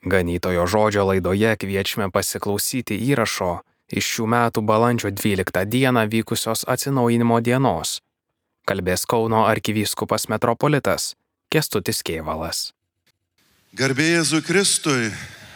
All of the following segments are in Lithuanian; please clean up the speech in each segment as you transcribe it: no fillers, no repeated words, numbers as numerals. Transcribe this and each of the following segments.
Ganytojo žodžio laidoje kviečiame pasiklausyti įrašo iš šių metų balandžio 12 dieną vykusios atsinaujinimo dienos. Kalbės Kauno arkivyskupas metropolitas Kęstutis Kėvalas. Garbė Jėzui Kristui,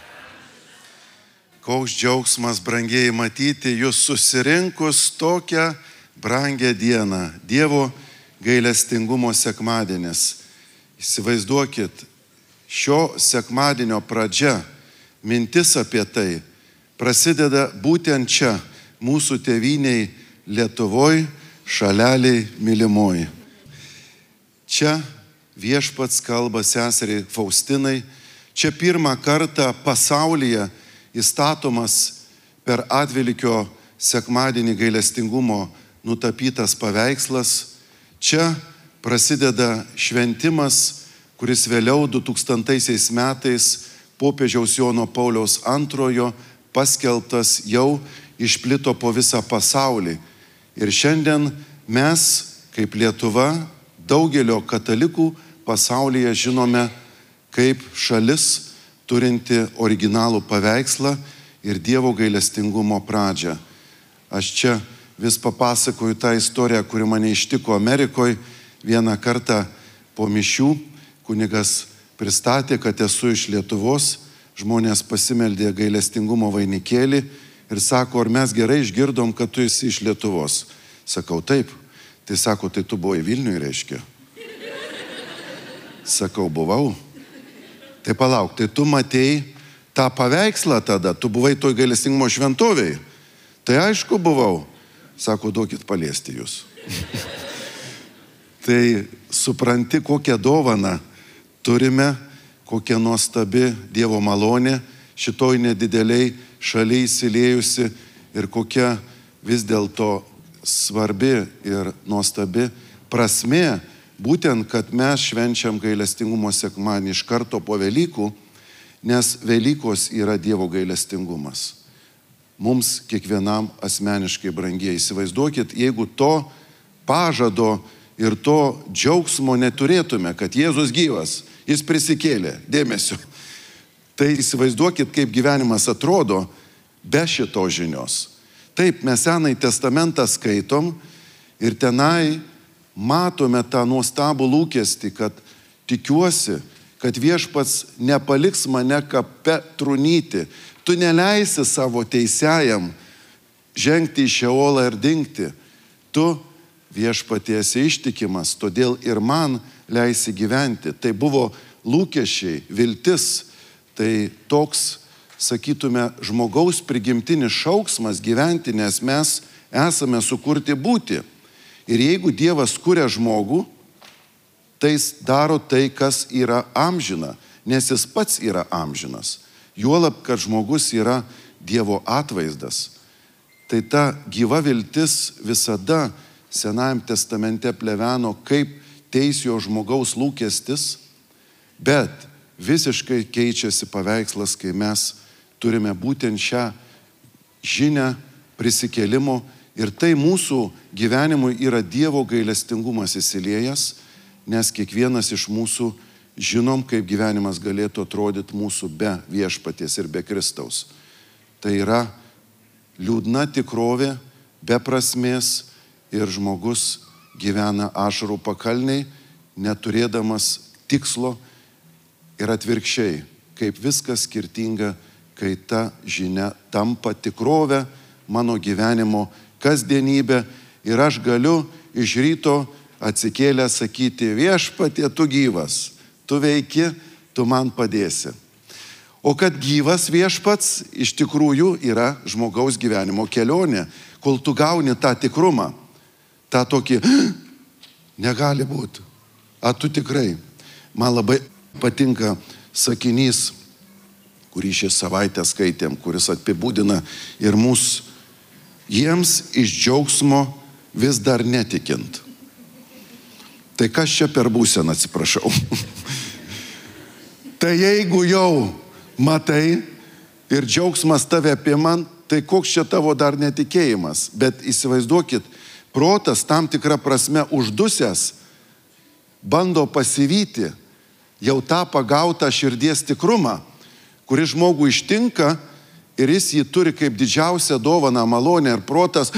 koks džiaugsmas, brangieji, matyti jūs susirinkus tokią brangę dieną, Dievo gailestingumo sekmadienis. Įsivaizduokit, šio sekmadienio pradžia, mintis apie tai prasideda būtent čia, mūsų tėvyniai Lietuvoj, šaleliai mylimoji. Čia viešpats kalba seseriai Faustinai, čia pirmą kartą pasaulyje įstatomas per Atvelykio sekmadienį gailestingumo nutapytas paveikslas, čia prasideda šventimas, kuris vėliau 2000 metais popiežiaus Jono Pauliaus II paskelbtas jau išplito po visą pasaulį. Ir šiandien mes, kaip Lietuva, daugelio katalikų pasaulyje žinome kaip šalis turinti originalų paveikslą ir Dievo gailestingumo pradžią. Aš čia vis papasakoju tą istoriją, kuri mane ištiko Amerikoje. Vieną kartą po mišių kunigas pristatė, kad esu iš Lietuvos, žmonės pasimeldė gailestingumo vainikėlį ir sako, ar mes gerai išgirdom, kad tu esi iš Lietuvos. Sakau, taip. Tai sako, tai tu buvai Vilniuje, reiškia. Sakau, buvau. Tai palauk, tai tu matei tą paveikslą tada, tu buvai toj gailestingumo šventovėje. Tai aišku buvau. Sako, duokit paliesti jūs. Tai supranti, kokią dovaną turime, kokia nuostabi Dievo malonė šitoj nedideliai šaliai įsiliejusi ir kokia vis dėlto svarbi ir nuostabi prasmė, būtent, kad mes švenčiam gailestingumo sekmadienį iš karto po Velykų, nes Velykos yra Dievo gailestingumas. Mums kiekvienam asmeniškai brangiai. Įsivaizduokit, jeigu to pažado ir to džiaugsmo neturėtume, kad Jėzus gyvas, jis prisikėlė, dėmesio. Tai įsivaizduokit, kaip gyvenimas atrodo be šito žinios. Taip, mes Senąjį testamentą skaitom ir tenai matome tą nuostabų lūkestį, kad tikiuosi, kad viešpats nepaliks mane kape trūnyti. Tu neleisi savo teisiajam žengti į Šeolą ir dingti. Tu viešpatie esi ištikimas, todėl ir man leisi gyventi. Tai buvo lūkesčiai, viltis. Tai toks, sakytume, žmogaus prigimtinis šauksmas gyventi, nes mes esame sukurti būti. Ir jeigu Dievas kuria žmogų, tai jis daro tai, kas yra amžina, nes jis pats yra amžinas. Juolab, kad žmogus yra Dievo atvaizdas. Tai ta gyva viltis visada Senajam testamente pleveno kaip teisio žmogaus lūkestis, bet visiškai keičiasi paveikslas, kai mes turime būtent šią žinią prisikėlimo ir tai mūsų gyvenimui yra Dievo gailestingumas įsiliejęs, nes kiekvienas iš mūsų žinom, kaip gyvenimas galėtų atrodyti mūsų be viešpaties ir be Kristaus. Tai yra liūdna tikrovė, be prasmės ir žmogus gyvena ašarų pakalniai, neturėdamas tikslo ir atvirkščiai, kaip viskas skirtinga, kai ta žinia tampa tikrovė mano gyvenimo kasdienybė ir aš galiu iš ryto atsikėlę sakyti, viešpatie, tu gyvas, tu veiki, tu man padėsi. O kad gyvas viešpats iš tikrųjų yra žmogaus gyvenimo kelionė, kol tu gauni tą tikrumą, tą tokį, negali būti. A tu tikrai. Man labai patinka sakinys, kurį šią savaitę skaitėm, kuris apibūdina ir mus, jiems iš džiaugsmo vis dar netikint. Tai kas čia per būseną, atsiprašau. Tai jeigu jau matai ir džiaugsmas tave apima, tai koks čia tavo dar netikėjimas. Bet įsivaizduokit, protas tam tikrą prasme uždusęs bando pasivyti jau tą pagautą širdies tikrumą, kuris žmogų ištinka ir jis jį turi kaip didžiausią dovaną, malonę ir protas.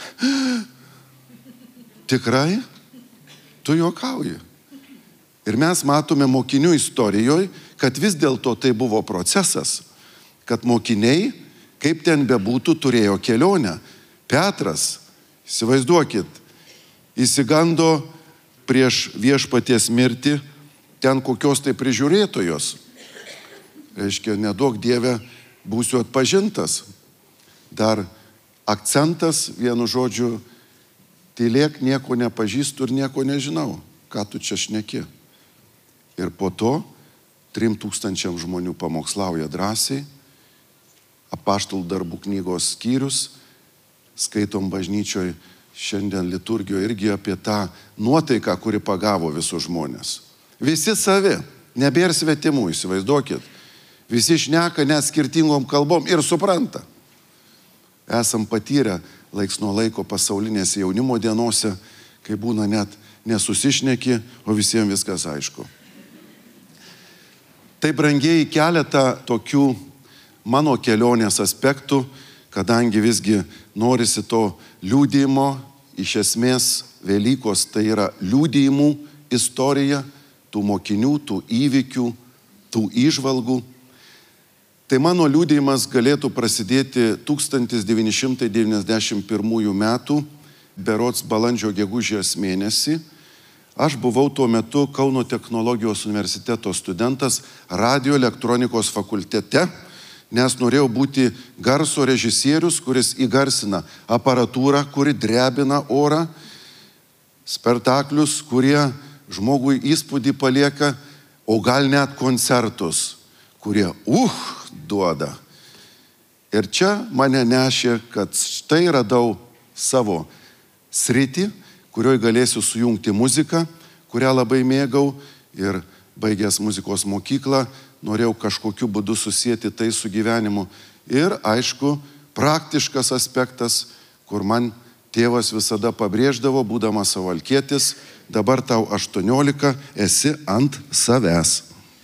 Tikrai? Tu juokauji. Ir mes matome mokinių istorijoje, kad vis dėlto tai buvo procesas, kad mokiniai, kaip ten bebūtų, turėjo kelionę. Petras, įsivaizduokit, įsigando prieš viešpaties mirtį ten kokios tai prižiūrėtojos. Reiškia, neduok Dieve, būsiu atpažintas. Dar akcentas, vienu žodžiu, tylėk, nieko nepažįstu ir nieko nežinau. Ką tu čia šneki? Ir po to 3000 žmonių pamokslauja drąsiai. Apaštalų darbų knygos skyrius. Skaitom bažnyčioje šiandien liturgijoje irgi apie tą nuotaiką, kuri pagavo visus žmonės. Visi savi, nebėra svetimų, įsivaizduokit. Visi šneka net skirtingom kalbom ir supranta. Esam patyrę laiks nuo laiko pasaulinėse jaunimo dienose, kai būna net nesusišneki, o visiems viskas aišku. Tai brangieji keletą tokių mano kelionės aspektų, kadangi visgi norisi to liudijimo, iš esmės Velykos tai yra liudijimų istorija, tų mokinių, tų įvykių, tų įžvalgų. Tai mano liudijimas galėtų prasidėti 1991 metų, berods balandžio gegužės mėnesį. Aš buvau tuo metu Kauno technologijos universiteto studentas radio elektronikos fakultete, nes norėjau būti garso režisierius, kuris įgarsina aparatūrą, kuri drebina orą, spektaklius, kurie žmogui įspūdį palieka, o gal net koncertus, kurie duoda. Ir čia mane nešė, kad štai radau savo sritį, kurioje galėsiu sujungti muziką, kurią labai mėgau, ir baigęs muzikos mokyklą, norėjau kažkokiu būdu susijęti tai su gyvenimu. Ir, aišku, praktiškas aspektas, kur man tėvas visada pabrėždavo, būdamas suvalkietis, dabar tau 18, esi ant savęs.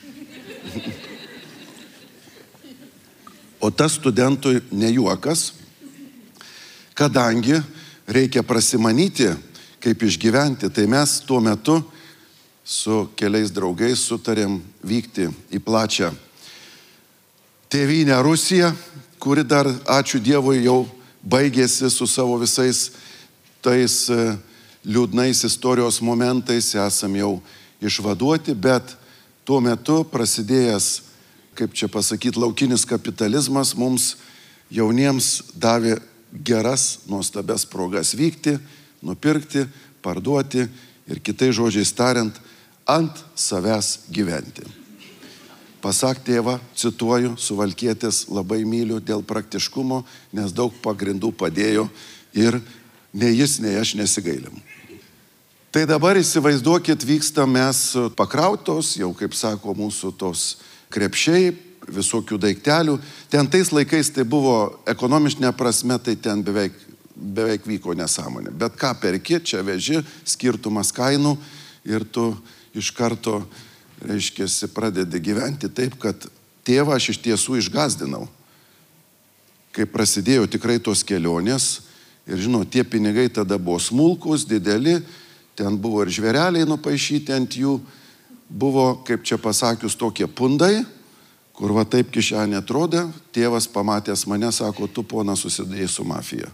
O tas studentui nejuokas, kadangi reikia prasimanyti, kaip išgyventi, tai mes tuo metu su keliais draugais sutarėm vykti į plačią tėvynę Rusiją, kuri dar, ačiū Dievui, jau baigėsi su savo visais tais liūdnais istorijos momentais, esam jau išvaduoti, bet tuo metu prasidėjęs, kaip čia pasakyti, laukinis kapitalizmas mums jauniems davė geras, nuostabias progas vykti, nupirkti, parduoti ir kitais žodžiais tariant, ant savęs gyventi. Pasak tėva, cituoju, suvalkietis labai myliu dėl praktiškumo, nes daug pagrindų padėjo ir nei jis, nei aš nesigailim. Tai dabar įsivaizduokit, vyksta mes pakrautos, jau kaip sako mūsų tos krepšiai, visokių daiktelių. Ten tais laikais tai buvo ekonomiškai prasme, tai ten beveik vyko nesąmonė. Bet ką perki, čia veži, skirtumas kainų ir tu iš karto, reiškia, pradedi gyventi taip, kad tėvą aš iš tiesų išgazdinau. Kai prasidėjo tikrai tos kelionės ir, žinot, tie pinigai tada buvo smulkus, dideli, ten buvo ir žvėreliai nupaišyti ant jų, buvo, kaip čia pasakius, tokie pundai, kur va taip kišenė atrodė, tėvas pamatęs mane, sako, tu pona susidėjai su mafija.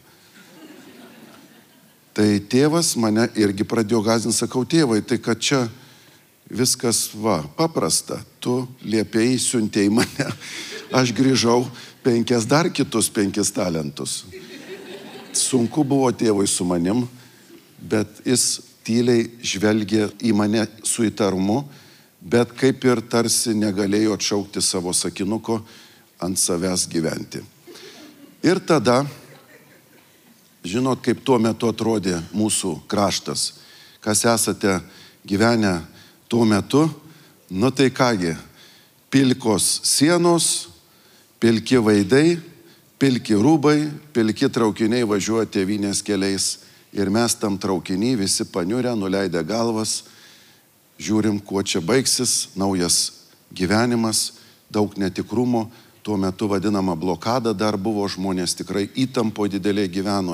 Tai tėvas mane irgi pradėjo gąsdinti, sakau, tėvai, tai kad čia viskas paprasta, tu liepėjai, siuntėjai mane, aš grįžau dar kitus 5 talentus. Sunku buvo tėvui su manim, bet jis tyliai žvelgė į mane su įtarumu, bet kaip ir tarsi negalėjo atšaukti savo sakinuko ant savęs gyventi. Ir tada, žinot, kaip tuo metu atrodė mūsų kraštas, kas esate gyvenę tuo metu, nu tai kągi, pilkos sienos, pilki veidai, pilki rūbai, pilki traukiniai važiuoja tėvynės keliais ir mes tam traukiny visi paniurę, nuleidę galvas, žiūrim, kuo čia baigsis, naujas gyvenimas, daug netikrumo, tuo metu vadinama blokada dar buvo, žmonės tikrai įtampo didelė gyveno.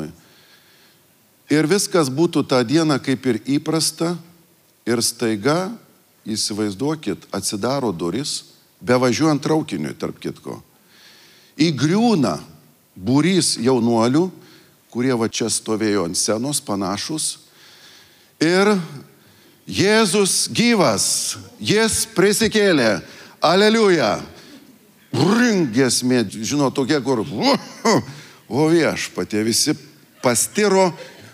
Ir viskas būtų tą dieną kaip ir įprasta ir staiga, įsivaizduokit, atsidaro duris, bevažiuojant traukiniui, tarp kitko. Įgriūna būrys jaunuolių, kurie va čia stovėjo ant scenos, panašus. Ir Jėzus gyvas, jis prisikėlė, aleliuja. Giesmė, žinot, tokie, kur, o viešpatie, visi pastiro,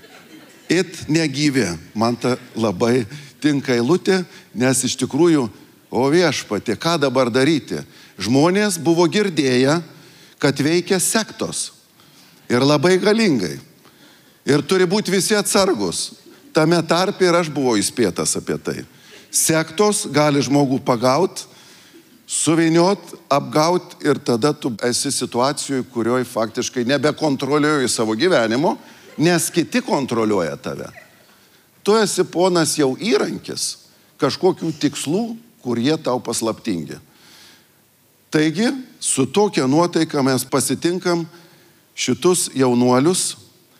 it negyvi. Man ta labai tinka eilutė, nes iš tikrųjų, o viešpatie, ką dabar daryti? Žmonės buvo girdėję, kad veikia sektos. Ir labai galingai. Ir turi būti visi atsargus. Tame tarpe ir aš buvau įspėtas apie tai. Sektos gali žmogų pagaut, suviniot, apgaut ir tada tu esi situacijoje, kurioje faktiškai nebekontroliuoji savo gyvenimo, nes kiti kontroliuoja tave. Tu esi ponas jau įrankis kažkokių tikslų, kurie tau paslaptingi. Taigi, su tokia nuotaika mes pasitinkam šitus jaunuolius,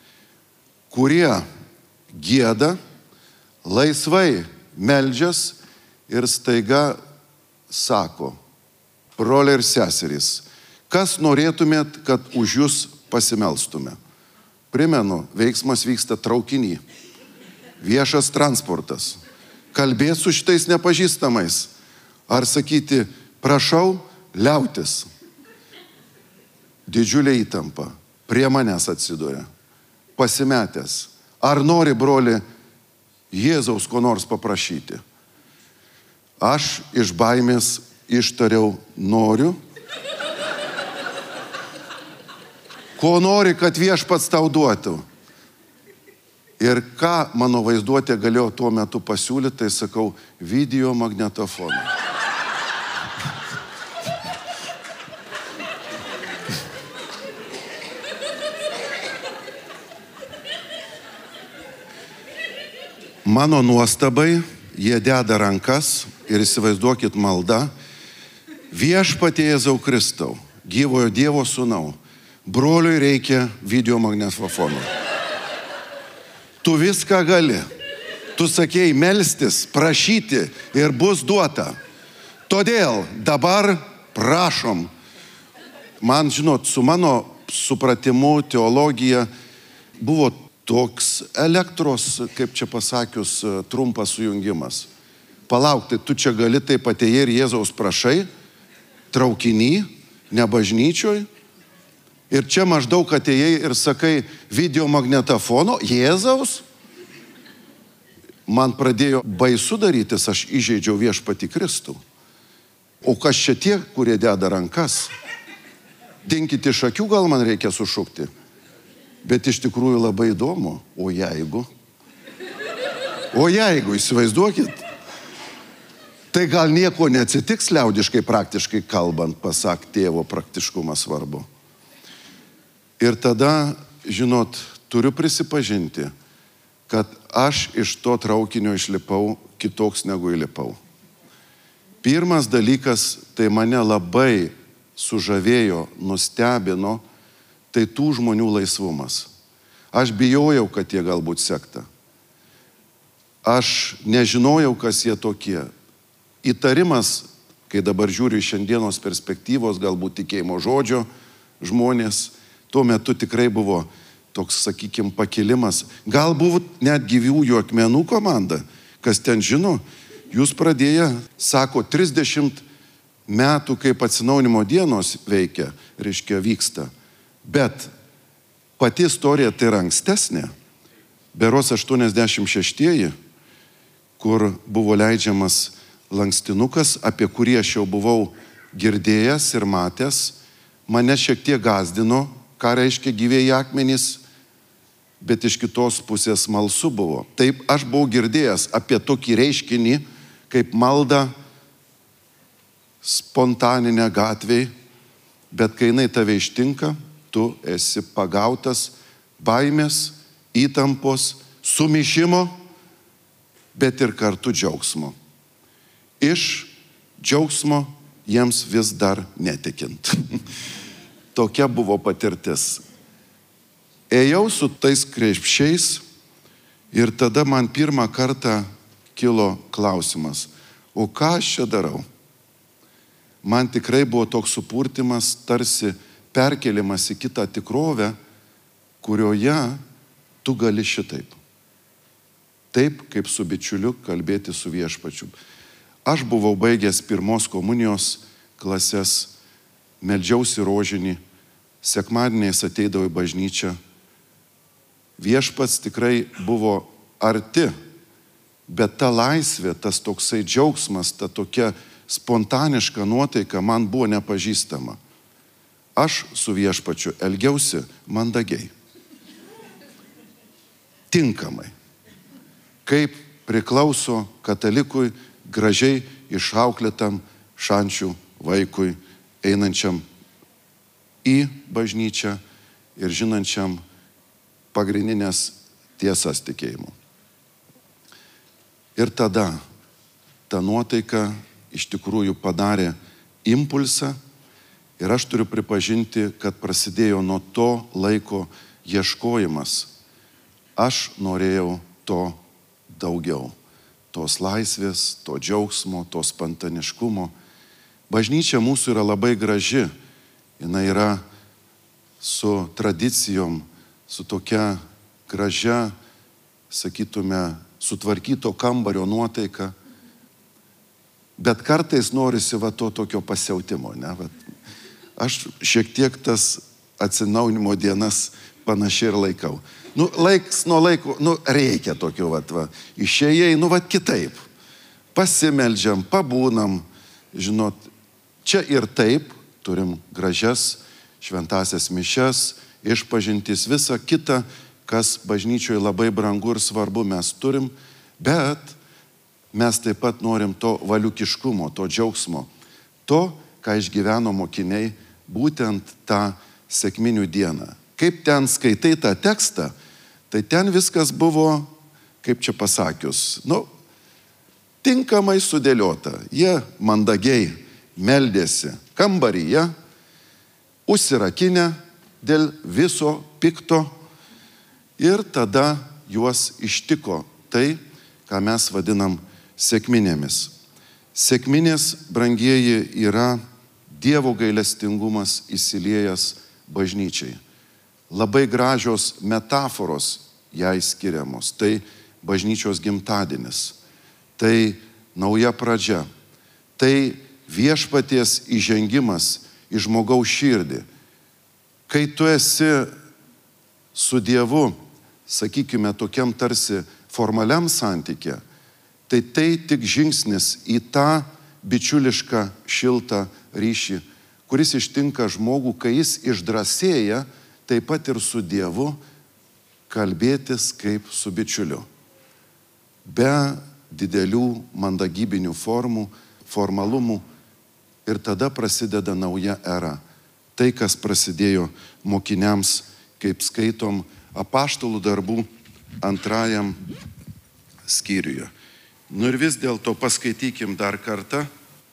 kurie gieda, laisvai meldžias ir staiga sako, broliai ir seserys, kas norėtumėt, kad už jūs pasimelstume? Primenu, veiksmas vyksta traukiny, viešas transportas. Kalbėti su šitais nepažįstamais. Ar sakyti, prašau, liautis. Didžiulė įtampa. Prie manęs atsiduria. Pasimetęs. Ar nori, broli, Jėzaus ko nors paprašyti? Aš iš baimės ištariau noriu. Ko nori, kad viešpats tau duotų? Ir ką mano vaizduotė galėjo tuo metu pasiūlyti, tai sakau, video magnetofoną. Mano nuostabai, jie deda rankas ir įsivaizduokit maldą, viešpatie Jėzau Kristau, gyvojo Dievo sūnau, broliui reikia video magnetofono. Tu viską gali. Tu sakėjai melstis, prašyti ir bus duota. Todėl dabar prašom. Man, žinot, su mano supratimu teologija buvo toks elektros, kaip čia pasakius, trumpas sujungimas. Palauk, tai tu čia gali taip atėjai ir Jėzaus prašai, traukiny, ne bažnyčioj. Ir čia maždaug atėjai ir sakai video magnetofono, Jėzaus. Man pradėjo baisu darytis, aš įžeidžiau viešpatį Kristų. O kas čia tie, kurie deda rankas? Dinkit iš akių, gal man reikia sušukti. Bet iš tikrųjų labai įdomu. O jeigu, įsivaizduokit. Tai gal nieko neatsitiks liaudiškai, praktiškai kalbant, pasak tėvo praktiškumas svarbu. Ir tada, žinot, turiu prisipažinti, kad aš iš to traukinio išlipau kitoks negu įlipau. Pirmas dalykas, tai mane labai sužavėjo, nustebino, tai tų žmonių laisvumas. Aš bijojau, kad jie galbūt sekta. Aš nežinojau, kas jie tokie. Įtarimas, kai dabar žiūriu iš šiandienos perspektyvos, galbūt tikėjimo žodžio žmonės, tuo metu tikrai buvo toks, sakykime, pakilimas. Galbūt net gyvųjų akmenų komanda, kas ten žino, jūs pradėję, sako, 30 metų, kaip atsinaujinimo dienos veikia, reiškia vyksta. Bet pati istorija tai yra ankstesnė. Beros 86-ieji, kur buvo leidžiamas lankstinukas, apie kurį aš jau buvau girdėjęs ir matęs, mane šiek tiek gazdino, ką reiškia gyvieji akmenys, bet iš kitos pusės smalsu buvo. Taip, aš buvau girdėjęs apie tokį reiškinį, kaip malda spontaninė gatvėj, bet kai jinai tave ištinka, tu esi pagautas baimės, įtampos, sumišimo, bet ir kartu džiaugsmo. Iš džiaugsmo jiems vis dar netikint. Tokia buvo patirtis. Ėjau su tais krepšiais ir tada man pirmą kartą kilo klausimas, o ką aš čia darau? Man tikrai buvo toks supurtimas, tarsi perkeliamas į kitą tikrovę, kurioje tu gali šitaip. Taip, kaip su bičiuliu kalbėti su viešpačiu. Aš buvau baigęs pirmos komunijos klases, meldžiausi rožinį, sekmadieniais ateidavau į bažnyčią. Viešpats tikrai buvo arti, bet ta laisvė, tas toksai džiaugsmas, ta tokia spontaniška nuotaika man buvo nepažįstama. Aš su viešpačiu elgiausi mandagiai. Tinkamai. Kaip priklauso katalikui gražiai išauklėtam šančių vaikui, einančiam į bažnyčią ir žinančiam pagrindinės tiesas tikėjimo. Ir tada ta nuotaika iš tikrųjų padarė impulsą ir aš turiu pripažinti, kad prasidėjo nuo to laiko ieškojimas. Aš norėjau to daugiau. Tos laisvės, to džiaugsmo, to spontaniškumo. Bažnyčia mūsų yra labai graži. Jis yra su tradicijom, su tokia gražia, sakytume, sutvarkyto kambario nuotaika. Bet kartais norisi to tokio pasiautimo. Ne? Aš šiek tiek tas atsinaujinimo dienas panašiai ir laikau. Laiks nuo laiko, reikia tokio, išėjai, kitaip. Pasimeldžiam, pabūnam, žinot, čia ir taip turim gražias šventasias mišias, išpažintis, visą kitą, kas bažnyčioje labai brangu ir svarbu mes turim, bet mes taip pat norim to valiukiškumo, to džiaugsmo, to, ką išgyveno mokiniai, būtent tą sekminių dieną. Kaip ten skaitai tą tekstą, tai ten viskas buvo, kaip čia pasakius, tinkamai sudėliota. Jie mandagiai meldėsi kambaryje, užsirakinę dėl viso pikto ir tada juos ištiko tai, ką mes vadinam sekminėmis. Sekminės, brangieji, yra Dievo gailestingumas įsiliejęs bažnyčiai. Labai gražios metaforos jai skiriamos. Tai bažnyčios gimtadienis, tai nauja pradžia, tai viešpaties įžengimas į žmogaus širdį. Kai tu esi su Dievu, sakykime, tokiam tarsi formaliam santykė, tai tik žingsnis į tą bičiulišką, šiltą ryšį, kuris ištinka žmogų, kai jis išdrąsėja taip pat ir su Dievu kalbėtis kaip su bičiuliu. Be didelių mandagybinių formų, formalumų ir tada prasideda nauja era. Tai, kas prasidėjo mokiniams, kaip skaitom apaštalų darbų 2 skyriuje. Ir vis dėlto paskaitykim dar kartą,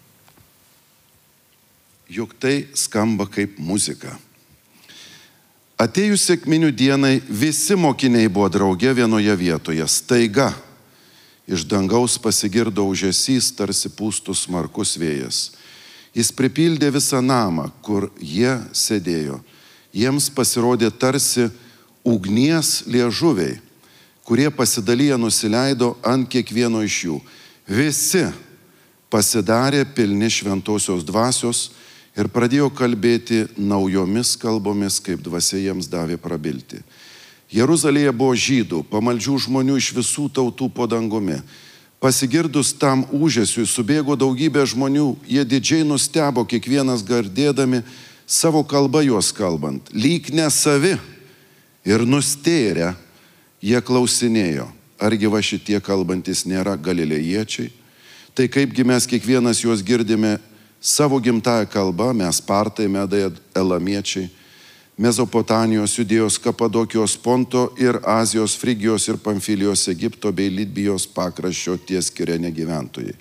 juk tai skamba kaip muzika. Atėjus sekminių dienai visi mokiniai buvo drauge vienoje vietoje. Staiga iš dangaus pasigirdo ūžesys, tarsi pūstų smarkus vėjas. Jis pripildė visą namą, kur jie sėdėjo. Jiems pasirodė tarsi ugnies liežuviai, kurie pasidalyję nusileido ant kiekvieno iš jų. Visi pasidarė pilni šventosios dvasios ir pradėjo kalbėti naujomis kalbomis, kaip dvasia jiems davė prabilti. Jeruzalėje buvo žydų, pamaldžių žmonių iš visų tautų po dangumi. Pasigirdus tam ūžesiui subėgo daugybė žmonių, jie didžiai nustebo, kiekvienas gardėdami savo kalbą juos kalbant. Lyg ne savi ir nustėrę, jie klausinėjo, argi va šitie kalbantis nėra galilėjiečiai? Tai kaipgi mes kiekvienas juos girdime savo gimtąją kalbą, mes partai, medai, elamiečiai, Mezopotamijos, Judėjos, Kapadokijos, Ponto ir Azijos, Frigijos ir Pamfilijos, Egipto bei Lidbijos pakraščio ties Kirene gyventojai.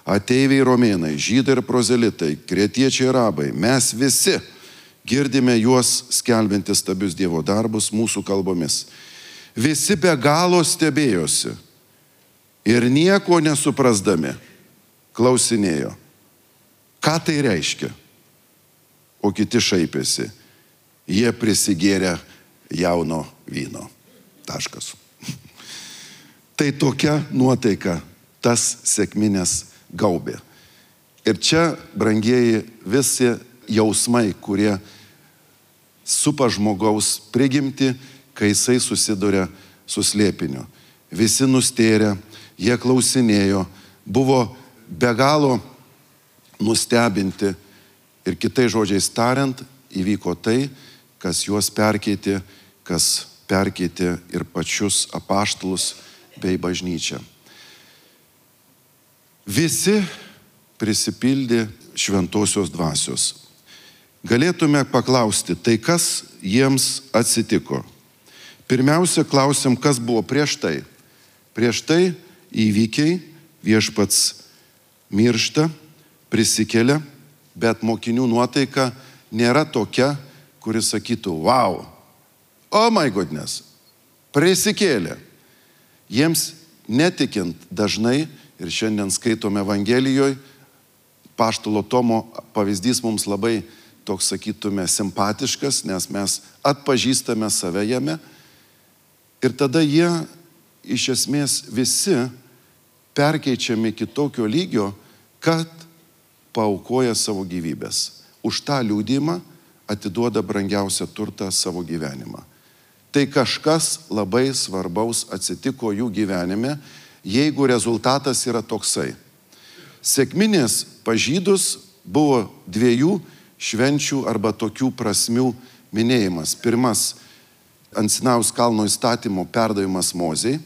ateiviai romėnai, žydai ir prozelitai, kretiečiai arabai, mes visi girdime juos skelbinti stabius Dievo darbus mūsų kalbomis. Visi be galo stebėjosi ir nieko nesuprasdami klausinėjo, ką tai reiškia. O kiti šaipėsi, jie prisigėrė jauno vyno. Taškas. Tai tokia nuotaika tas sekmines gaubė. Ir čia, brangieji, visi jausmai, kurie supa žmogaus prigimti, kai jisai susiduria su slėpiniu. Visi nustėrė, jie klausinėjo, buvo be galo nustebinti ir kitais žodžiais tariant, įvyko tai, kas juos perkeitė, kas perkeitė ir pačius apaštalus bei bažnyčią. Visi prisipildė šventosios dvasios. Galėtume paklausti, tai kas jiems atsitiko? Pirmiausia, klausim, kas buvo prieš tai. Prieš tai įvykiai, viešpats miršta, prisikelia, bet mokinių nuotaika nėra tokia, kuris sakytų, wow, oh my goodness, prisikėlė. Jiems netikint dažnai, ir šiandien skaitome Evangelijoje, apaštalo Tomo pavyzdys mums labai toks, sakytume, simpatiškas, nes mes atpažįstame save jame. Ir tada jie iš esmės visi perkeičiami kitokio lygio, kad paaukoja savo gyvybės. Už tą liudymą atiduoda brangiausią turtą savo gyvenimą. Tai kažkas labai svarbaus atsitiko jų gyvenime, jeigu rezultatas yra toksai. Sekminės pažydus buvo dviejų švenčių arba tokių prasmių minėjimas. Pirmas, ant Sinajaus kalno įstatymo perdavimas Mozei.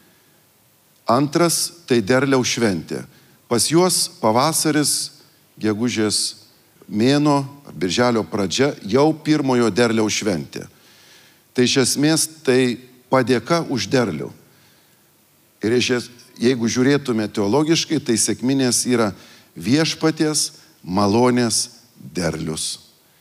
Antras, tai derliaus šventė. Pas juos pavasaris, gegužės mėnuo, birželio pradžia, jau pirmojo derliaus šventė. Tai iš esmės tai padėka už derlių. Ir jeigu žiūrėtume teologiškai, tai sekminės yra viešpaties malonės derlius.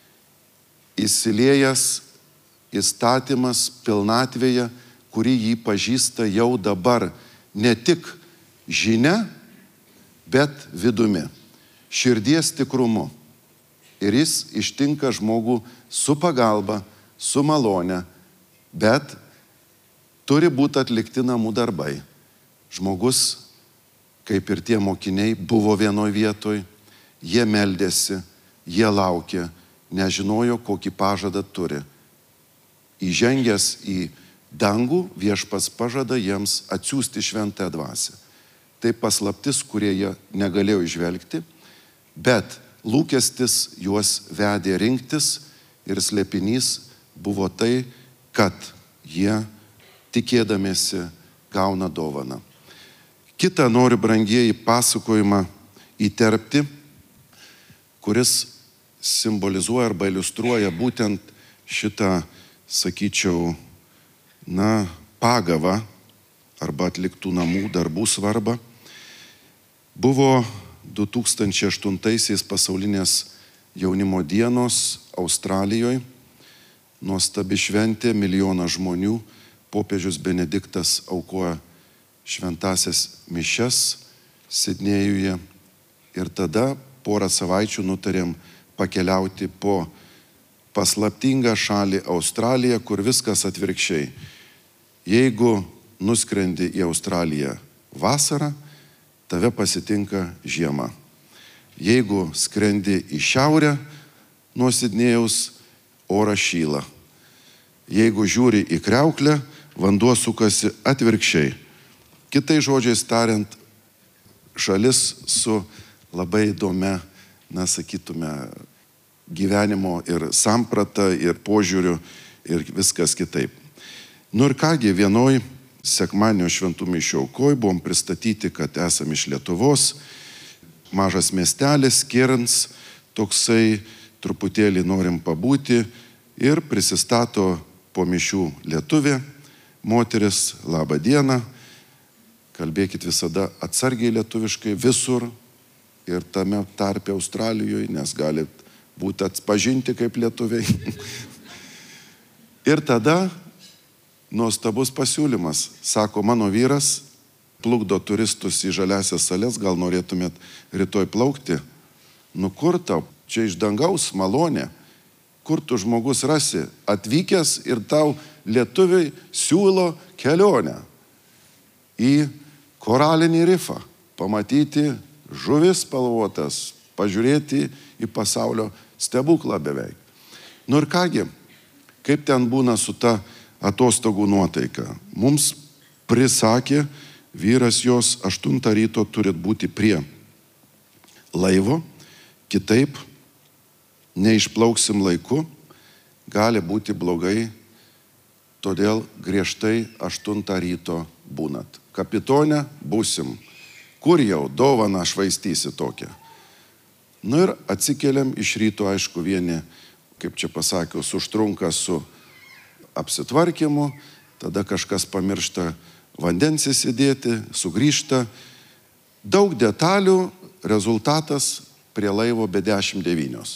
Įsiliejęs įstatymas pilnatvėje, kurį jį pažįsta jau dabar, ne tik žinia, bet vidumi, širdies tikrumu. Ir jis ištinka žmogų su pagalba, su malone, bet turi būti atlikti namų darbai. Žmogus, kaip ir tie mokiniai, buvo vienoje vietoje, jie meldėsi, jie laukė, nežinojo, kokį pažadą turi. Įžengęs į dangų, viešpats pažada jiems atsiųsti šventąją dvasią. Tai paslaptis, kurie jie negalėjo įžvelgti, bet lūkestis juos vedė rinktis ir slėpinys buvo tai, kad jie tikėdamiesi gauna dovaną. Kitą noriu, brangieji, pasakojimą įterpti, kuris simbolizuoja arba iliustruoja būtent šitą, sakyčiau, pagavą arba atliktų namų darbų svarbą. Buvo 2008 pasaulinės jaunimo dienos Australijoje. Nuostabi šventė, milijonas žmonių. Popiežius Benediktas aukoja šventasias mišias Sidnėjuje. Ir tada porą savaičių nutarėm pakeliauti po paslaptingą šalį Australiją, kur viskas atvirkščiai. Jeigu nuskrendi į Australiją vasarą, tave pasitinka žiema. Jeigu skrendi į šiaurę nuo Sidnėjaus, oras šyla. Jeigu žiūri į kriauklę, vanduo sukasi atvirkščiai. Kitai žodžiais tariant, šalis su labai įdomia, sakytume, gyvenimo ir samprata, ir požiūriu, ir viskas kitaip. Ir kągi, vienoj sekmadienio šventų mišių aukoj buvom pristatyti, kad esam iš Lietuvos, mažas miestelis, Kerns, toksai, truputėlį norim pabūti, ir prisistato po mišių lietuvė, moteris, labą dieną, kalbėkit visada atsargiai lietuviškai, visur, ir tame tarpe Australijoje, nes gali būti atpažinti kaip lietuviai. Ir tada nuostabus pasiūlymas. Sako, mano vyras plukdo turistus į žaliasias sales, gal norėtumėt rytoj plaukti? Nu kur tau? Čia iš dangaus malonė. Kur tu žmogus rasi? Atvykęs ir tau lietuviai siūlo kelionę į koralinį rifą, pamatyti žuvis spalvotas, pažiūrėti į pasaulio stebuklą beveik. Nu ir kągi, kaip ten būna su ta atostogų nuotaika? Mums prisakė, vyras jos 8 ryto turit būti prie laivo, kitaip neišplauksim laiku, gali būti blogai, todėl griežtai 8 ryto būnat. Kapitone būsim. Kur jau dovaną švaistysi tokią? Nu ir atsikeliam iš ryto, aišku, vieni, kaip čia pasakius, užtrunka su apsitvarkymu, tada kažkas pamiršta vandens įsidėti, sugrįžta. Daug detalių, rezultatas prie laivo be 10:09.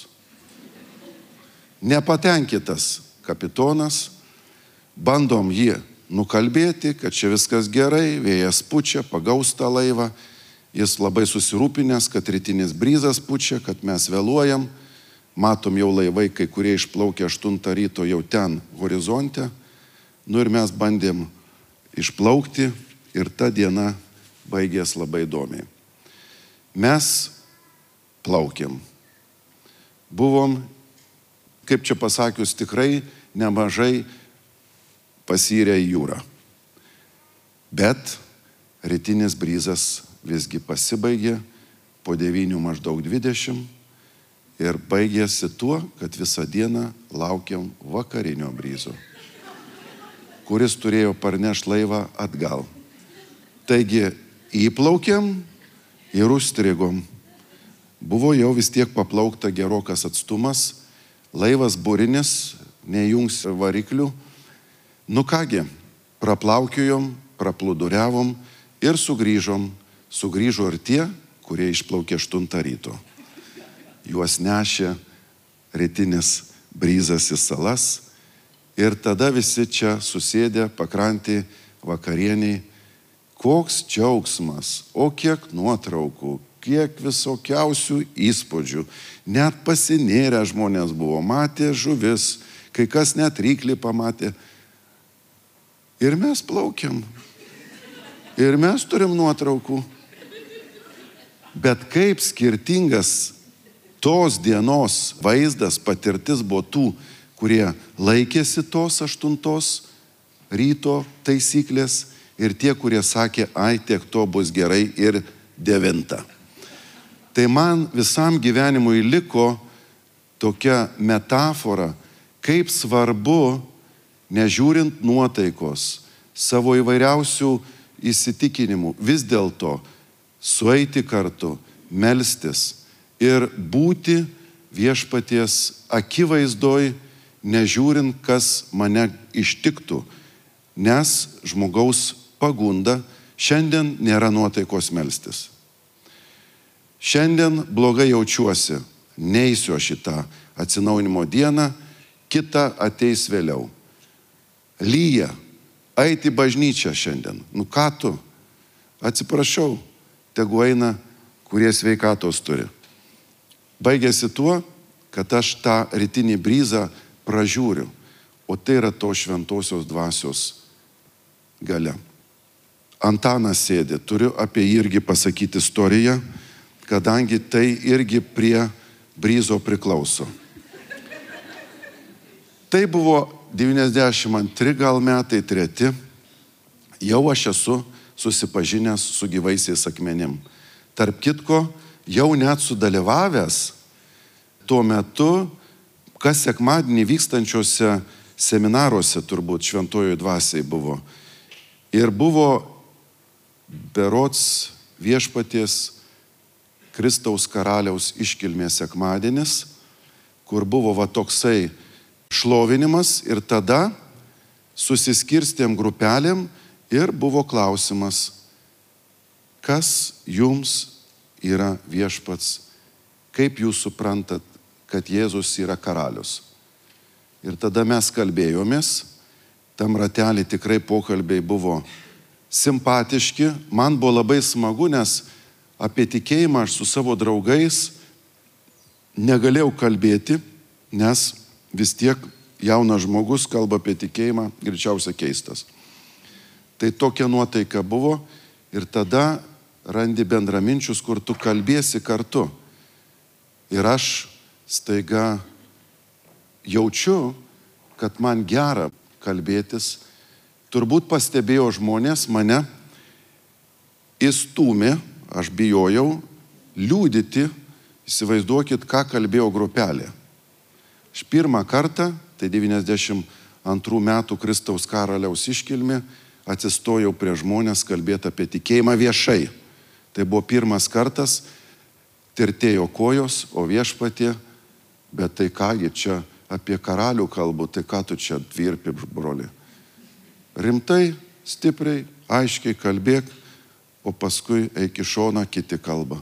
Nepatenkintas kapitonas, bandom jį nukalbėti, kad čia viskas gerai, vėjas pučia, pagaus tą laivą. Jis labai susirūpinęs, kad rytinis bryzas pučia, kad mes vėluojam. Matom jau laivai, kai kurie išplaukė 8 ryto jau ten horizonte. Nu ir mes bandėm išplaukti ir ta diena baigės labai įdomiai. Mes plaukėm. Buvom, kaip čia pasakius, tikrai nemažai pasyrę į jūrą. Bet rytinis bryzas visgi pasibaigė po 9 maždaug 20 ir baigėsi tuo, kad visą dieną laukiam vakarinio bryzo, kuris turėjo parnešti laivą atgal. Taigi įplaukėm ir užstrigom. Buvo jau vis tiek paplaukta gerokas atstumas, laivas burinis, nejungs variklių. Nu kągi, praplaukiojom, praplūduriavom ir sugrįžom. Sugrįžo ir tie, kurie išplaukė 8 ryto. Juos nešė rytinis bryzas į salas ir tada visi čia susėdė pakrantį vakarieniai. Koks džiaugsmas, o kiek nuotraukų, kiek visokiausių įspūdžių. Net pasinėrę žmonės buvo, matė žuvis, kai kas net ryklį pamatė. Ir mes plaukiam. Ir mes turim nuotraukų. Bet kaip skirtingas tos dienos vaizdas, patirtis buvo tų, kurie laikėsi tos 8 ryto taisyklės ir tie, kurie sakė, ai, tiek to bus gerai ir 9. Tai man visam gyvenimui liko tokia metafora, kaip svarbu, nežiūrint nuotaikos, savo įvairiausių įsitikinimų, vis dėlto sueiti kartu, melstis ir būti viešpaties akivaizdoj, nežiūrint, kas mane ištiktų, nes žmogaus pagunda šiandien nėra nuotaikos melstis. Šiandien blogai jaučiuosi, neisiu šitą atsinaujinimo dieną, kita ateis vėliau. Lyja, eiti į bažnyčią šiandien. Nu ką tu? Atsiprašau, tegu eina, kurie sveikatos turi. Baigėsi tuo, kad aš tą rytinį bryzą pražiūriu, o tai yra to šventosios dvasios galia. Antanas sėdi, turiu apie jį irgi pasakyti istoriją, kadangi tai irgi prie bryzo priklauso. Tai buvo 92 gal metai, 3. Jau aš esu susipažinęs su gyvaisiais akmenim. Tarp kitko, jau net sudalyvavęs tuo metu, kas sekmadienį vykstančiose seminaruose turbūt šventojoj dvasiai buvo. Ir buvo berods viešpaties Kristaus karaliaus iškilmės sekmadienis, kur buvo va toksai šlovinimas ir tada susiskirstėm grupelėm ir buvo klausimas, kas jums yra viešpats, kaip jūs suprantat, kad Jėzus yra karalius. Ir tada mes kalbėjomės, tam ratelį tikrai pokalbiai buvo simpatiški, man buvo labai smagu, nes apie tikėjimą aš su savo draugais negalėjau kalbėti, nes vis tiek jaunas žmogus kalba apie tikėjimą, greičiausia keistas. Tai tokia nuotaika buvo ir tada randi bendraminčius, kur tu kalbėsi kartu. Ir aš staiga jaučiu, kad man gera kalbėtis. Turbūt pastebėjo žmonės mane, įstūmė, aš bijojau liūdyti, įsivaizduokit, ką kalbėjo grupelė. Aš pirmą kartą, tai 92 metų Kristaus karaliaus iškilmė, atsistojau prie žmonės kalbėti apie tikėjimą viešai. Tai buvo pirmas kartas, tirtėjo kojos, o viešpatie, bet tai kągi čia apie karalių kalbu, tai ką tu čia virpi, broli. Rimtai, stipriai, aiškiai kalbėk, o paskui eik į šoną, kiti kalba.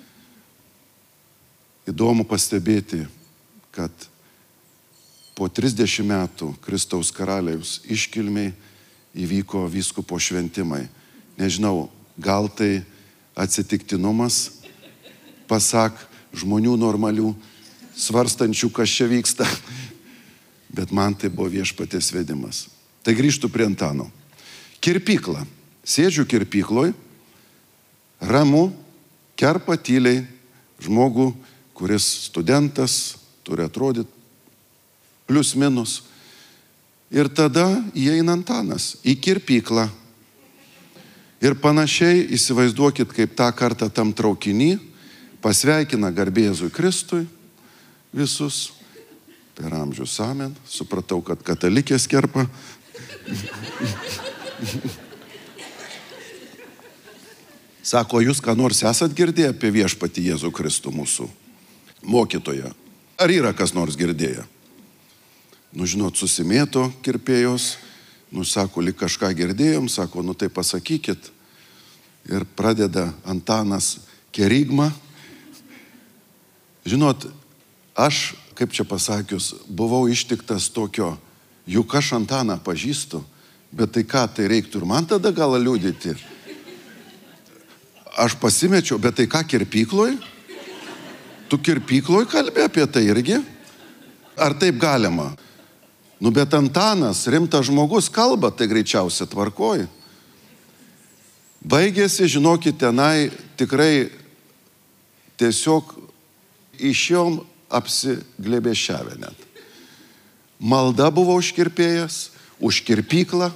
Įdomu pastebėti, kad po 30 metų Kristaus karaliaus iškilmiai įvyko vyskupo šventimai. Nežinau, gal tai atsitiktinumas, pasak žmonių normalių, svarstančių, kas čia vyksta, bet man tai buvo viešpaties vedimas. Tai grįžtu prie Antano. Kirpykla. Sėdžiu kirpykloj, ramu, kerpa tyliai žmogų, kuris studentas, turi atrodyti plius minus. Ir tada įeina Antanas į kirpyklą. Ir panašiai įsivaizduokit, kaip tą kartą tam traukiny pasveikina garbė Jėzui Kristui visus. Per amžius amen. Supratau, kad katalikės kerpa. Sako, jūs ką nors esat girdėję apie viešpatį Jėzų Kristų mūsų mokytoją? Ar yra kas nors girdėję? Žinot, susimėto kirpėjos, sako, lyg kažką girdėjom, sako, tai pasakykit. Ir pradeda Antanas kerigmą. Žinot, aš, kaip čia pasakius, buvau ištiktas tokio, juk aš Antaną pažįstu, bet tai ką, tai reiktų ir man tada gal liūdėti. Aš pasimečiau, bet tai ką, kirpykloj? Tu kirpykloj kalbė apie tai irgi? Ar taip galima? Bet Antanas, rimtas žmogus, kalba, tai greičiausia tvarkoj. Baigėsi, žinokit, tenai tikrai tiesiog išėjom apsiglėbėšiavę net. Malda buvo už kirpėjas, už kirpyklą.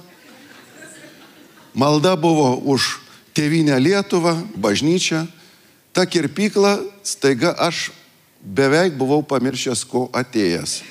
Malda buvo už tėvynę Lietuvą, bažnyčią. Ta kirpykla, staiga aš beveik buvau pamiršęs, ko atėjęs.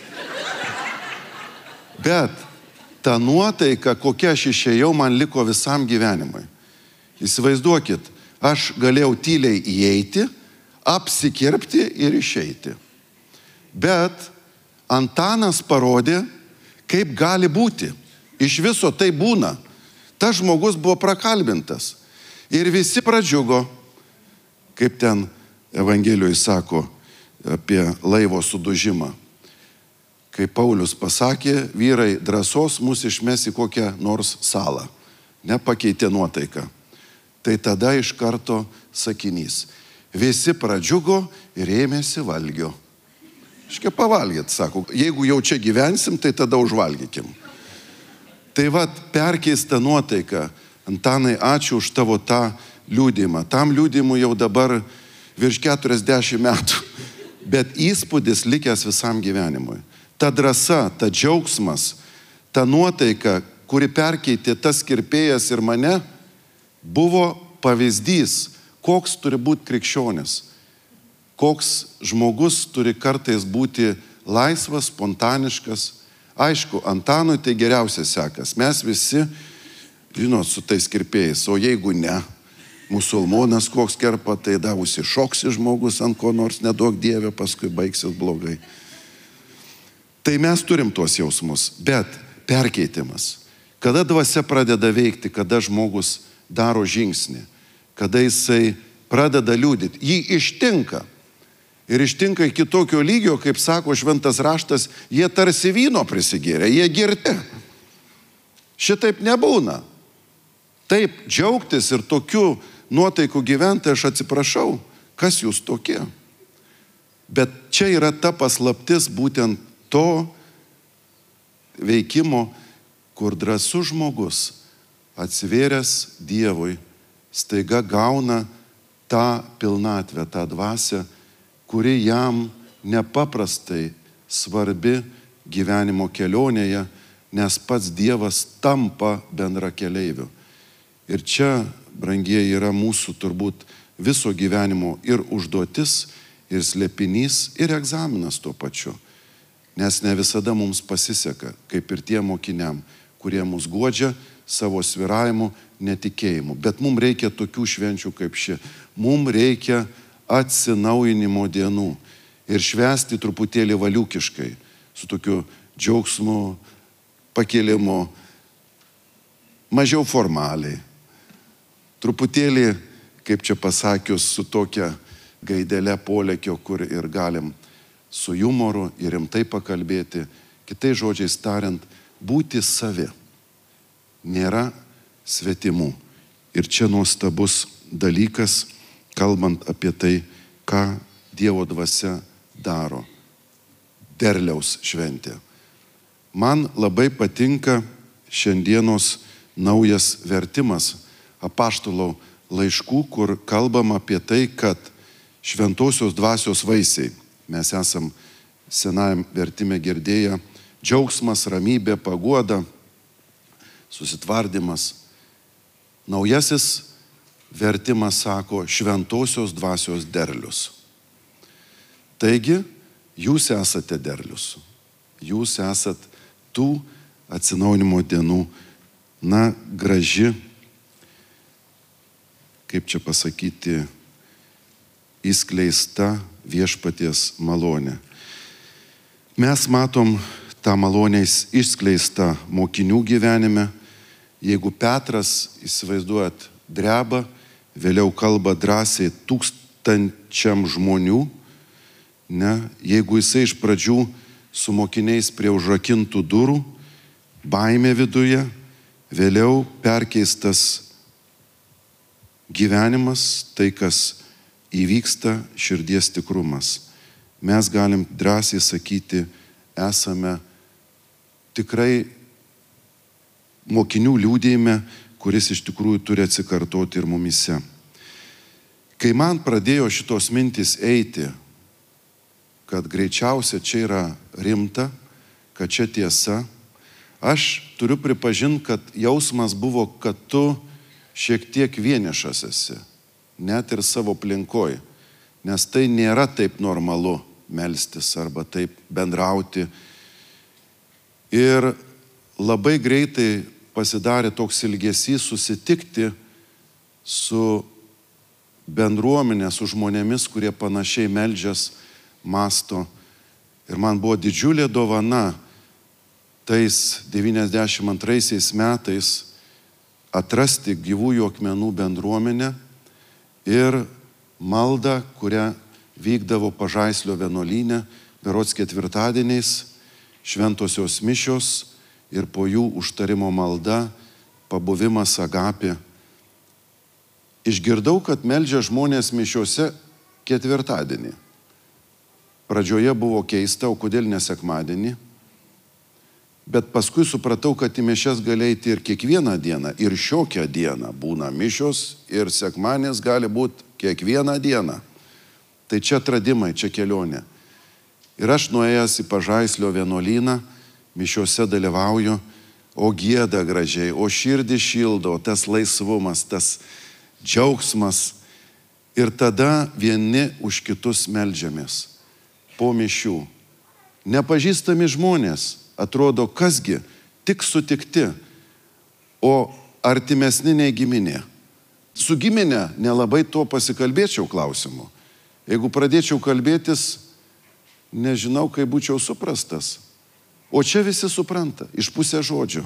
Bet ta nuotaika, kokia aš išėjau, man liko visam gyvenimui. Įsivaizduokit, aš galėjau tyliai įeiti, apsikirpti ir išeiti. Bet Antanas parodė, kaip gali būti. Iš viso tai būna. Tas žmogus buvo prakalbintas. Ir visi pradžiugo, kaip ten Evangelijoje sako apie laivo sudužimą. Kai Paulius pasakė, vyrai, drąsos mus išmes į kokią nors salą. Nepakeitė nuotaiką. Tai tada iš karto sakinys. Visi pradžiugo ir ėmėsi valgio. Iškia pavalgyt, sako. Jeigu jau čia gyvensim, tai tada užvalgykim. Tai vat, perkeista nuotaika. Antanai, ačiū už tavo tą liūdimą. Tam liūdimui jau dabar virš 40 metų. Bet įspūdis likęs visam gyvenimui. Ta drąsa, ta džiaugsmas, ta nuotaika, kuri perkeitė tas kirpėjas ir mane, buvo pavyzdys, koks turi būti krikščionis. Koks žmogus turi kartais būti laisvas, spontaniškas. Aišku, Antanui tai geriausia sekas. Mes visi, žinot, su tais kirpėjais. O jeigu ne, musulmonas koks kerpa, tai davusi šoksi žmogus ant ko nors, neduok Dieve, paskui baigsis blogai. Tai mes turim tuos jausmus, bet perkeitimas. Kada dvasia pradeda veikti, kada žmogus daro žingsnį, kada jisai pradeda liūdyti. Jį ištinka. Ir ištinka iki tokio lygio, kaip sako šventas raštas, jie tarsi vyno prisigėrė, jie girti. Šitaip nebūna. Taip, džiaugtis ir tokiu nuotaikų gyventi, aš atsiprašau, kas jūs tokie. Bet čia yra ta paslaptis būtent to veikimo, kur drąsus žmogus, atsivėręs Dievui, staiga gauna tą pilnatvę, tą dvasią, kuri jam nepaprastai svarbi gyvenimo kelionėje, nes pats Dievas tampa bendrakeleiviu. Ir čia, brangieji, yra mūsų turbūt viso gyvenimo ir užduotis, ir slėpinys, ir egzaminas tuo pačiu. Nes ne visada mums pasiseka, kaip ir tie mokiniam, kurie mus guodžia savo sviravimu, netikėjimu. Bet mums reikia tokių švenčių kaip ši. Mums reikia atsinaujinimo dienų ir švęsti truputėlį valiukiškai, su tokiu džiaugsmu, pakėlimu, mažiau formaliai. Truputėlį, kaip čia pasakius, su tokia gaidelė polėkio, kur ir galim su jumoru ir rimtai pakalbėti. Kitais žodžiais tariant, būti savi. Nėra svetimų. Ir čia nuostabus dalykas, kalbant apie tai, ką Dievo dvasia daro. Derliaus šventė. Man labai patinka šiandienos naujas vertimas apaštalo laiškų, kur kalbam apie tai, kad šventosios dvasios vaisiai, mes esam senajam vertime girdėję, džiaugsmas, ramybė, paguoda, susitvardymas. Naujasis vertimas sako šventosios dvasios derlius. Taigi, jūs esate derlius. Jūs esat tų atsinaujinimo dienų, graži, kaip čia pasakyti, įskleista viešpaties malonė. Mes matom tą malonę išskleistą mokinių gyvenime. Jeigu Petras, įsivaizduojat, dreba, vėliau kalba drąsiai 1000 žmonių, jeigu jisai iš pradžių su mokiniais prie užrakintų durų, baimė viduje, vėliau perkeistas gyvenimas, tai kas įvyksta, širdies tikrumas. Mes galim drąsiai sakyti, esame tikrai mokinių liūdėjime, kuris iš tikrųjų turi atsikartoti ir mumise. Kai man pradėjo šitos mintys eiti, kad greičiausia čia yra rimta, kad čia tiesa, aš turiu pripažinti, kad jausmas buvo, kad tu šiek tiek vienišas esi, net ir savo aplinkoj, nes tai nėra taip normalu melstis arba taip bendrauti. Ir labai greitai pasidarė toks ilgesys susitikti su bendruomenė, su žmonėmis, kurie panašiai meldžias, masto. Ir man buvo didžiulė dovana tais 92 metais atrasti gyvųjų akmenų bendruomenę ir maldą, kurią vykdavo Pažaislio vienuolyne, berods ketvirtadieniais, šventosios mišios ir po jų užtarimo malda, pabuvimas agapė. Išgirdau, kad meldžia žmonės mišiose ketvirtadienį. Pradžioje buvo keista, o kodėl ne sekmadienį? Bet paskui supratau, kad į mišias gali eiti ir kiekvieną dieną, ir šiokią dieną būna mišios, ir sekmadienis gali būti kiekvieną dieną. Tai čia atradimai, čia kelionė. Ir aš nuėjęs į Pažaislio vienuolyną, mišiuose dalyvauju, o gieda gražiai, o širdį šildo, tas laisvumas, tas džiaugsmas. Ir tada vieni už kitus meldžiamės po mišių. Nepažįstami žmonės, atrodo, kasgi, tik sutikti, o artimesni nei giminė. Su giminė nelabai to pasikalbėčiau klausimu. Jeigu pradėčiau kalbėtis, nežinau, kaip būčiau suprastas. O čia visi supranta, iš pusės žodžio.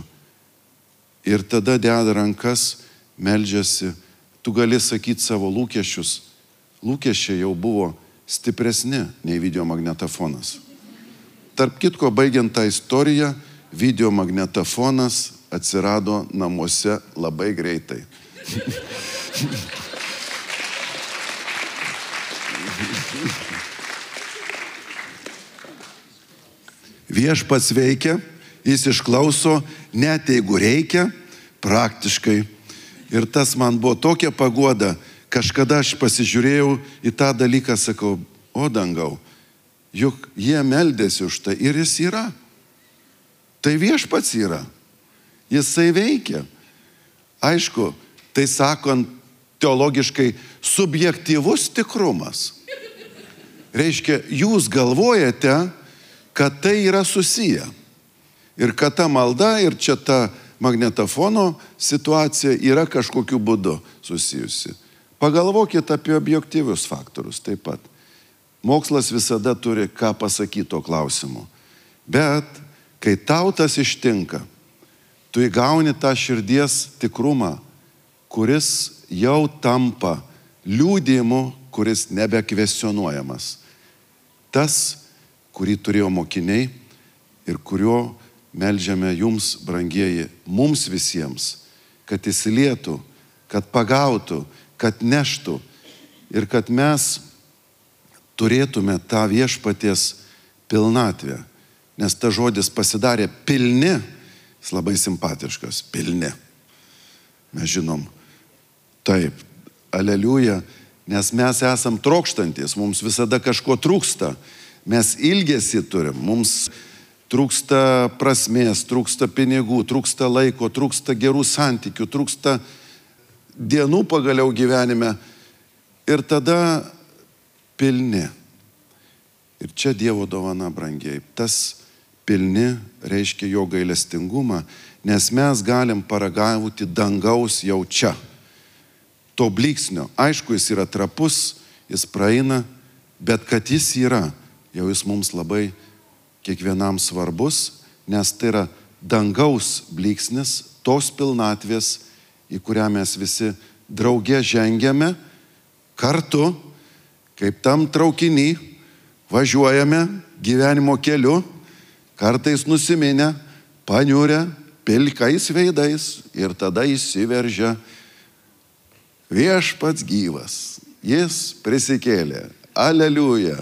Ir tada deda rankas, meldžiasi, tu gali sakyti savo lūkesčius, lūkesčiai jau buvo stipresni nei videomagnetofonas. Tarp kitko, baigiant tą istoriją, videomagnetofonas atsirado namuose labai greitai. Viešpats veikia, jis išklauso, net jeigu reikia, praktiškai. Ir tas man buvo tokia paguoda, kažkada aš pasižiūrėjau į tą dalyką, sakau, o dangau, juk jie meldėsi už tai ir jis yra. Tai viešpats yra. Jisai veikia. Aišku, tai sakant teologiškai subjektyvus tikrumas. Reiškia, jūs galvojate, kad tai yra susiję. Ir kad ta malda ir čia ta magnetofono situacija yra kažkokiu būdu susijusi. Pagalvokit apie objektyvius faktorius taip pat. Mokslas visada turi ką pasakyti to klausimu. Bet kai tau tas ištinka, tu įgauni tą širdies tikrumą, kuris jau tampa liudijimu, kuris nebekvestionuojamas. Tas, kurį turėjo mokiniai ir kurio meldžiame jums, brangieji, mums visiems, kad įsilietų, kad pagautų, kad neštų ir kad mes turėtume tą viešpaties pilnatvę. Nes ta žodis pasidarė pilni, jis labai simpatiškas, pilni. Mes žinom, taip, aleliuja, nes mes esam trokštantis, mums visada kažko trūksta. Mes ilgesį turim, mums trūksta prasmės, trūksta pinigų, trūksta laiko, trūksta gerų santykių, trūksta dienų pagaliau gyvenime. Ir tada pilni. Ir čia Dievo dovana, brangiai. Tas pilni reiškia jo gailestingumą, nes mes galim paragauti dangaus jau čia. To blyksnio. Aišku, jis yra trapus, jis praeina, bet kad jis yra, jau jis mums labai kiekvienam svarbus, nes tai yra dangaus blyksnis, tos pilnatvės, į kurią mes visi drauge žengiame, kartu, kaip tam traukiny, važiuojame gyvenimo keliu, kartais nusiminę, paniurę, pilkais veidais ir tada įsiveržia viešpats gyvas, jis prisikėlė, aleliuja.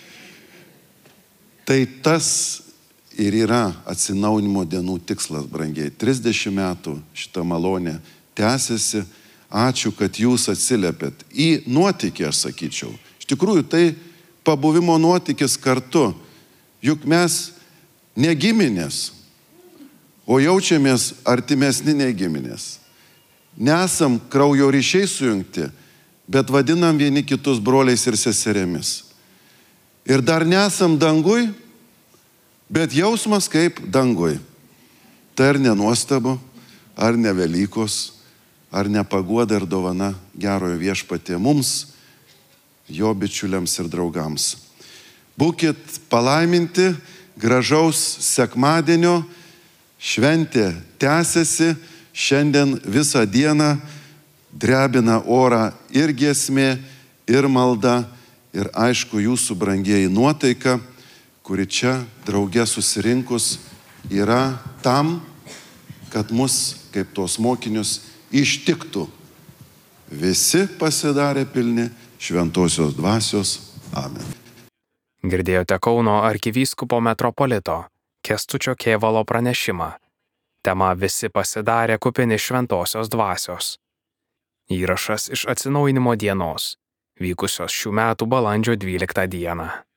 Tai tas ir yra atsinaujinimo dienų tikslas, brangiai. 30 metų šitą malonę tęsiasi. Ačiū, kad jūs atsiliepėt į nuotykį, aš sakyčiau. Iš tikrųjų, tai pabuvimo nuotykis kartu. Juk mes ne giminės, o jaučiamės artimesni nei giminės. Nesam kraujo ryšiai sujungti, bet vadinam vieni kitus broliais ir seserėmis. Ir dar nesam dangui, bet jausmas kaip dangui. Tai ar nenuostabu, ar ne Velykos, ar ne paguoda ir dovana gerojo viešpatie mums, jo bičiuliams ir draugams. Būkit palaiminti, gražaus sekmadienio, šventė tęsiasi, šiandien visą dieną drebina orą ir giesmė, ir malda, ir aišku jūsų brangieji nuotaika, kuri čia drauge susirinkus yra tam, kad mus, kaip tos mokinius, ištiktų. Visi pasidarė pilni šventosios dvasios. Amen. Girdėjote Kauno arkivyskupo metropolito Kęstučio Kėvalo pranešimą. Tema Visi pasidarė kupini šventosios dvasios. Įrašas iš atsinaujinimo dienos, vykusios šių metų balandžio 12 dieną.